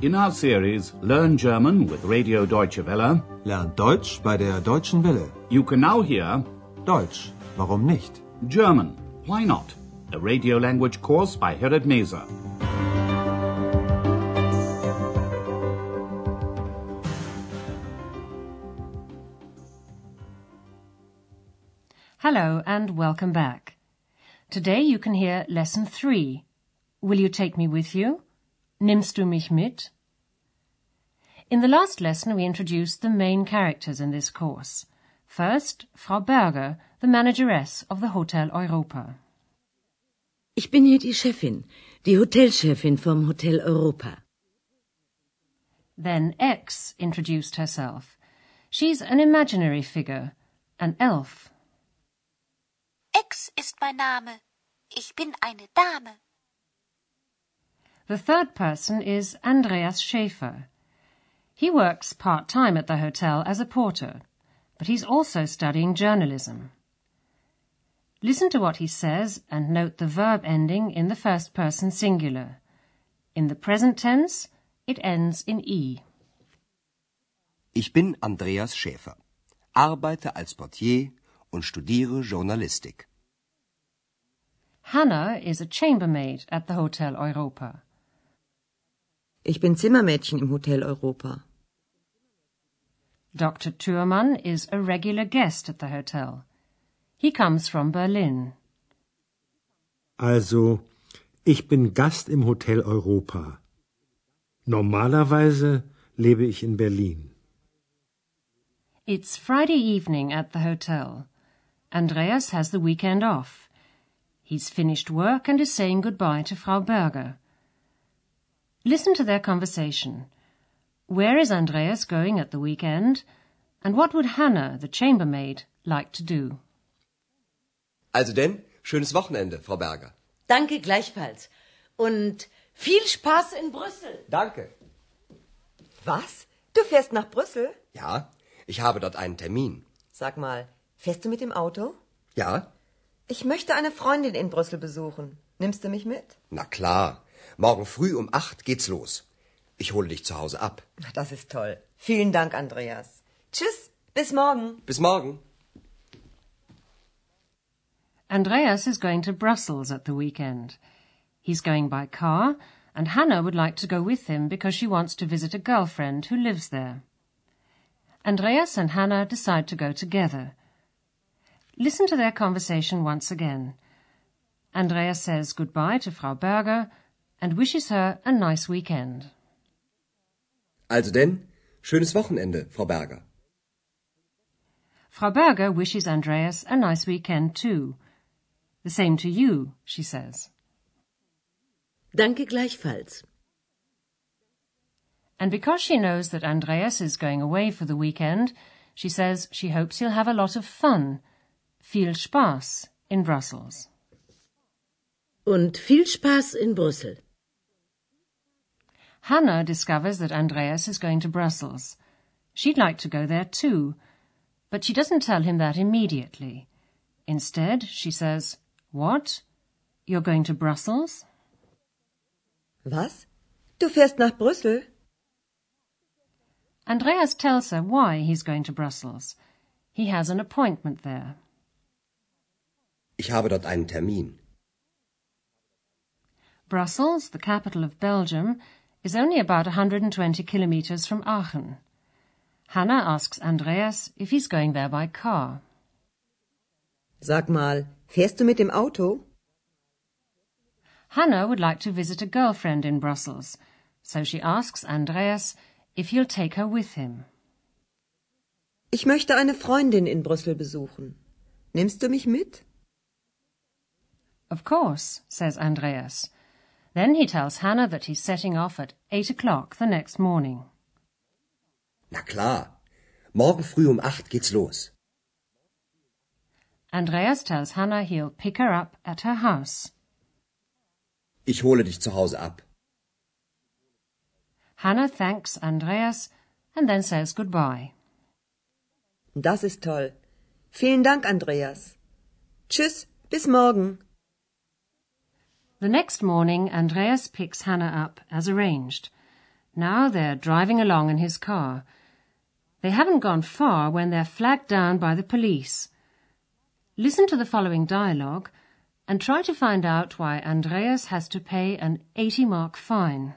In our series Learn German with Radio Deutsche Welle, Lernt Deutsch bei der Deutschen Welle. you can now hear Deutsch, warum nicht? German, Why Not? A radio language course by Herrad Meser. Hello and welcome back. Today you can hear Lesson 3. Will you take me with you? Nimmst du mich mit? In the last lesson we introduced the main characters in this course. First, Frau Berger, the manageress of the Hotel Europa. Ich bin hier die Chefin, die Hotelchefin vom Hotel Europa. Then X introduced herself. She's an imaginary figure, an elf. X ist mein Name. Ich bin eine Dame. The third person is Andreas Schäfer. He works part-time at the hotel as a porter, but he's also studying journalism. Listen to what he says and note the verb ending in the first person singular. In the present tense, it ends in E. Ich bin Andreas Schäfer, arbeite als Portier und studiere Journalistik. Hannah is a chambermaid at the Hotel Europa. Ich bin Zimmermädchen im Hotel Europa. Dr. Thürmann is a regular guest at the hotel. He comes from Berlin. Also, ich bin Gast im Hotel Europa. Normalerweise lebe ich in Berlin. It's Friday evening at the hotel. Andreas has the weekend off. He's finished work and is saying goodbye to Frau Berger. Listen to their conversation. Where is Andreas going at the weekend? And what would Hannah, the chambermaid, like to do? Also denn, schönes Wochenende, Frau Berger. Danke gleichfalls. Und viel Spaß in Brüssel. Danke. Was? Du fährst nach Brüssel? Ja, ich habe dort einen Termin. Sag mal, fährst du mit dem Auto? Ja? Ich möchte eine Freundin in Brüssel besuchen. Nimmst du mich mit? Na klar. Morgen früh um 8 geht's los. Ich hole dich zu Hause ab. Das ist toll. Vielen Dank, Andreas. Tschüss, bis morgen. Bis morgen. Andreas is going to Brussels at the weekend. He's going by car, and Hannah would like to go with him because she wants to visit a girlfriend who lives there. Andreas and Hannah decide to go together. Listen to their conversation once again. Andreas says goodbye to Frau Berger and wishes her a nice weekend. Also denn, schönes Wochenende, Frau Berger. Frau Berger wishes Andreas a nice weekend too. The same to you, she says. Danke gleichfalls. And because she knows that Andreas is going away for the weekend, she says she hopes he'll have a lot of fun, viel Spaß, in Brussels. Und viel Spaß in Brüssel. Hannah discovers that Andreas is going to Brussels. She'd like to go there too, but she doesn't tell him that immediately. Instead, she says, "What? You're going to Brussels?" Was? Du fährst nach Brüssel? Andreas tells her why he's going to Brussels. He has an appointment there. Ich habe dort einen Termin. Brussels, the capital of Belgium, is only about 120 kilometers from Aachen. Hannah asks Andreas if he's going there by car. Sag mal, fährst du mit dem Auto? Hannah would like to visit a girlfriend in Brussels, so she asks Andreas if he'll take her with him. Ich möchte eine Freundin in Brüssel besuchen. Nimmst du mich mit? Of course, says Andreas. Then he tells Hannah that he's setting off at 8 o'clock the next morning. Na klar. Morgen früh um 8 geht's los. Andreas tells Hannah he'll pick her up at her house. Ich hole dich zu Hause ab. Hannah thanks Andreas and then says goodbye. Das ist toll. Vielen Dank, Andreas. Tschüss, bis morgen. The next morning, Andreas picks Hannah up as arranged. Now they're driving along in his car. They haven't gone far when they're flagged down by the police. Listen to the following dialogue and try to find out why Andreas has to pay an 80-mark fine.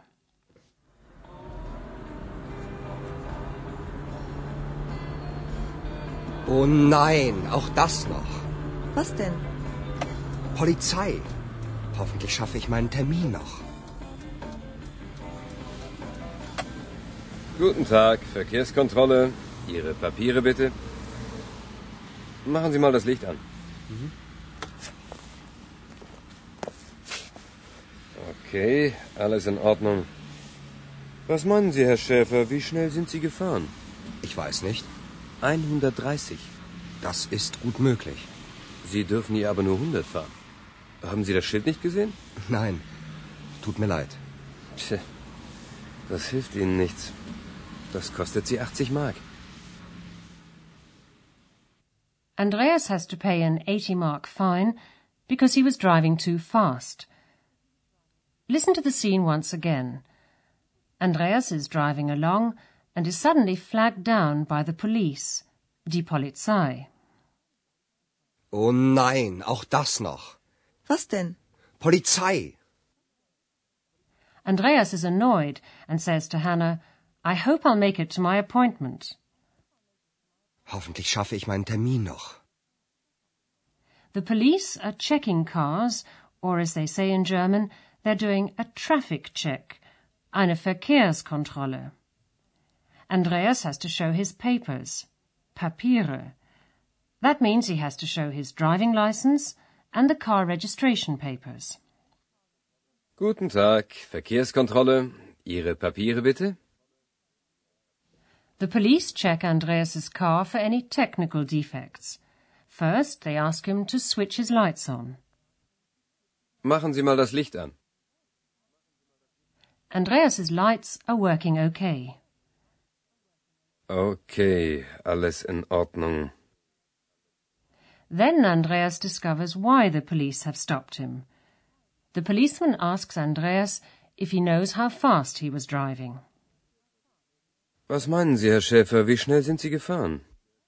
Oh nein, auch das noch. Was denn? Polizei. Hoffentlich schaffe ich meinen Termin noch. Guten Tag, Verkehrskontrolle. Ihre Papiere bitte. Machen Sie mal das Licht an. Okay, alles in Ordnung. Was meinen Sie, Herr Schäfer, wie schnell sind Sie gefahren? Ich weiß nicht. 130. Das ist gut möglich. Sie dürfen hier aber nur 100 fahren. Haben Sie das Schild nicht gesehen? Nein, tut mir leid. Tja, das hilft Ihnen nichts. Das kostet Sie 80 Mark. Andreas has to pay an 80-mark fine because he was driving too fast. Listen to the scene once again. Andreas is driving along and is suddenly flagged down by the police, die Polizei. Oh nein, auch das noch. Was denn? Polizei. Andreas is annoyed and says to Hannah, I hope I'll make it to my appointment. Hoffentlich schaffe ich meinen Termin noch. The police are checking cars, or as they say in German, they're doing a traffic check, eine Verkehrskontrolle. Andreas has to show his papers, Papiere. That means he has to show his driving license and the car registration papers. Guten Tag, Verkehrskontrolle. Ihre Papiere bitte. The police check Andreas's car for any technical defects. First, they ask him to switch his lights on. Machen Sie mal das Licht an. Andreas's lights are working okay. Okay, alles in Ordnung. Then Andreas discovers why the police have stopped him. The policeman asks Andreas if he knows how fast he was driving. Was meinen Sie, Herr Schäfer, wie schnell sind Sie gefahren?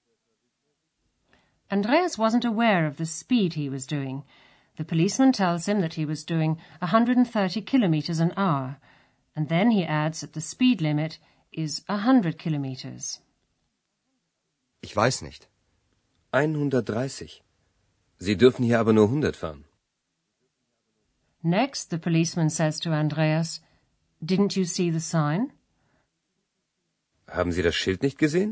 Andreas wasn't aware of the speed he was doing. The policeman tells him that he was doing 130 kilometers an hour, and then he adds that the speed limit is 100 kilometers. Ich weiß nicht. 130. Sie dürfen hier aber nur 100 fahren. Next, the policeman says to Andreas, Didn't you see the sign? Haben Sie das Schild nicht gesehen?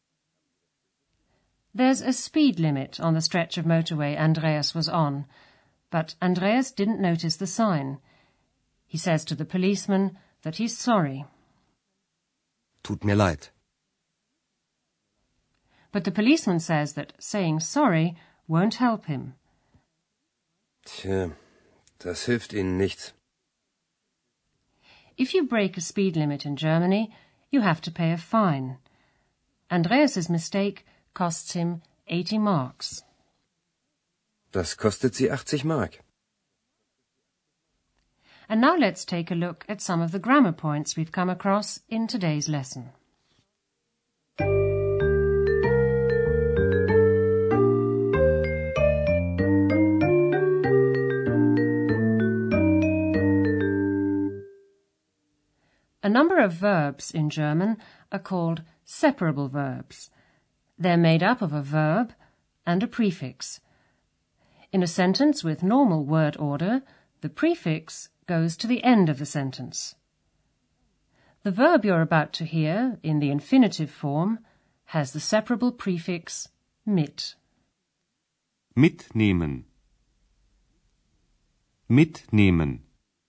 There's a speed limit on the stretch of motorway Andreas was on, but Andreas didn't notice the sign. He says to the policeman that he's sorry. Tut mir leid. But the policeman says that saying sorry won't help him. Tja, das hilft Ihnen nichts. If you break a speed limit in Germany, you have to pay a fine. Andreas's mistake costs him 80 marks. Das kostet Sie 80 Mark. And now let's take a look at some of the grammar points we've come across in today's lesson. A number of verbs in German are called separable verbs. They're made up of a verb and a prefix. In a sentence with normal word order, the prefix goes to the end of the sentence. The verb you're about to hear, in the infinitive form, has the separable prefix mit. Mitnehmen. Mitnehmen.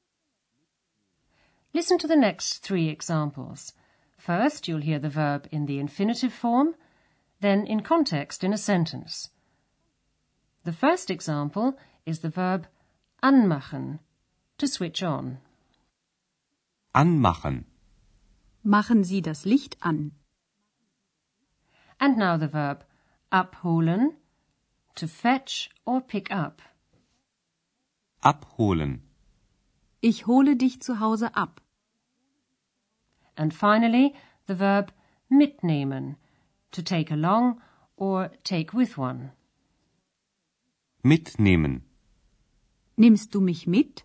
Listen to the next 3 examples. First, you'll hear the verb in the infinitive form, then in context in a sentence. The first example is the verb anmachen, to switch on. Anmachen. Machen Sie das Licht an. And now the verb abholen, to fetch or pick up. Abholen. Ich hole dich zu Hause ab. And finally, the verb mitnehmen, to take along or take with one. Mitnehmen. Nimmst du mich mit?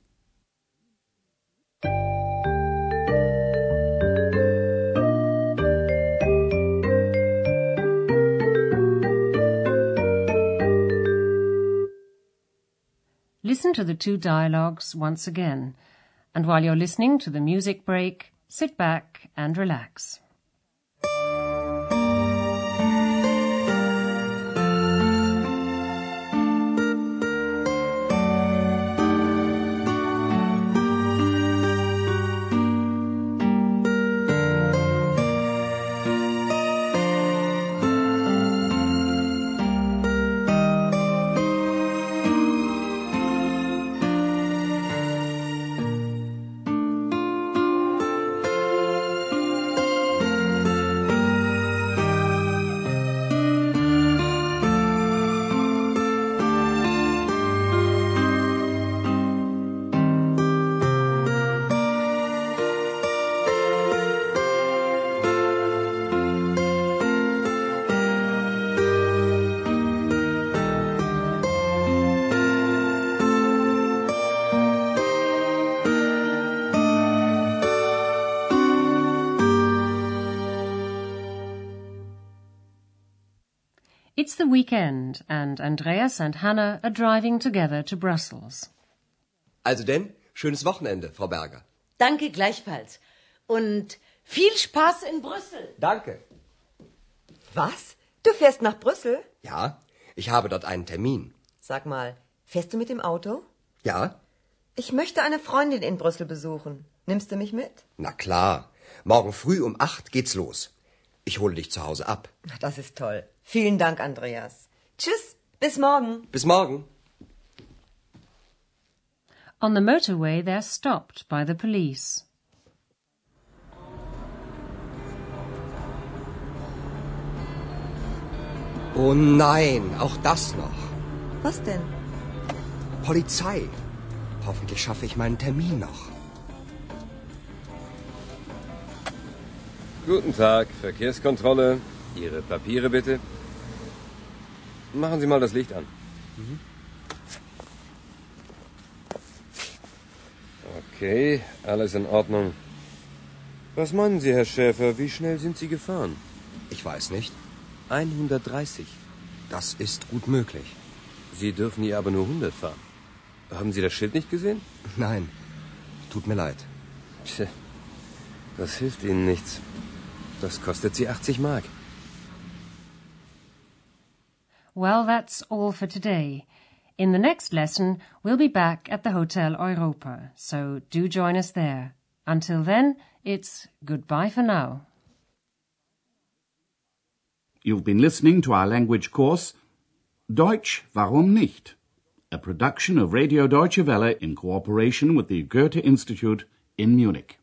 Listen to the two dialogues once again, and while you're listening to the music break, sit back and relax. It's the weekend, and Andreas and Hannah are driving together to Brussels. Also denn, schönes Wochenende, Frau Berger. Danke gleichfalls. Und viel Spaß in Brüssel. Danke. Was? Du fährst nach Brüssel? Ja, ich habe dort einen Termin. Sag mal, fährst du mit dem Auto? Ja? Ich möchte eine Freundin in Brüssel besuchen. Nimmst du mich mit? Na klar. Morgen früh um 8 geht's los. Ich hole dich zu Hause ab. Das ist toll. Vielen Dank, Andreas. Tschüss, bis morgen. Bis morgen. On the motorway, they're stopped by the police. Oh nein, auch das noch. Was denn? Polizei. Hoffentlich schaffe ich meinen Termin noch. Guten Tag, Verkehrskontrolle. Ihre Papiere bitte. Machen Sie mal das Licht an. Okay, alles in Ordnung. Was meinen Sie, Herr Schäfer, wie schnell sind Sie gefahren? Ich weiß nicht. 130. Das ist gut möglich. Sie dürfen hier aber nur 100 fahren. Haben Sie das Schild nicht gesehen? Nein, tut mir leid. Tja, das hilft Ihnen nichts. Das kostet Sie 80 Mark. Well, that's all for today. In the next lesson, we'll be back at the Hotel Europa, so do join us there. Until then, it's goodbye for now. You've been listening to our language course, Deutsch, warum nicht? A production of Radio Deutsche Welle in cooperation with the Goethe Institute in Munich.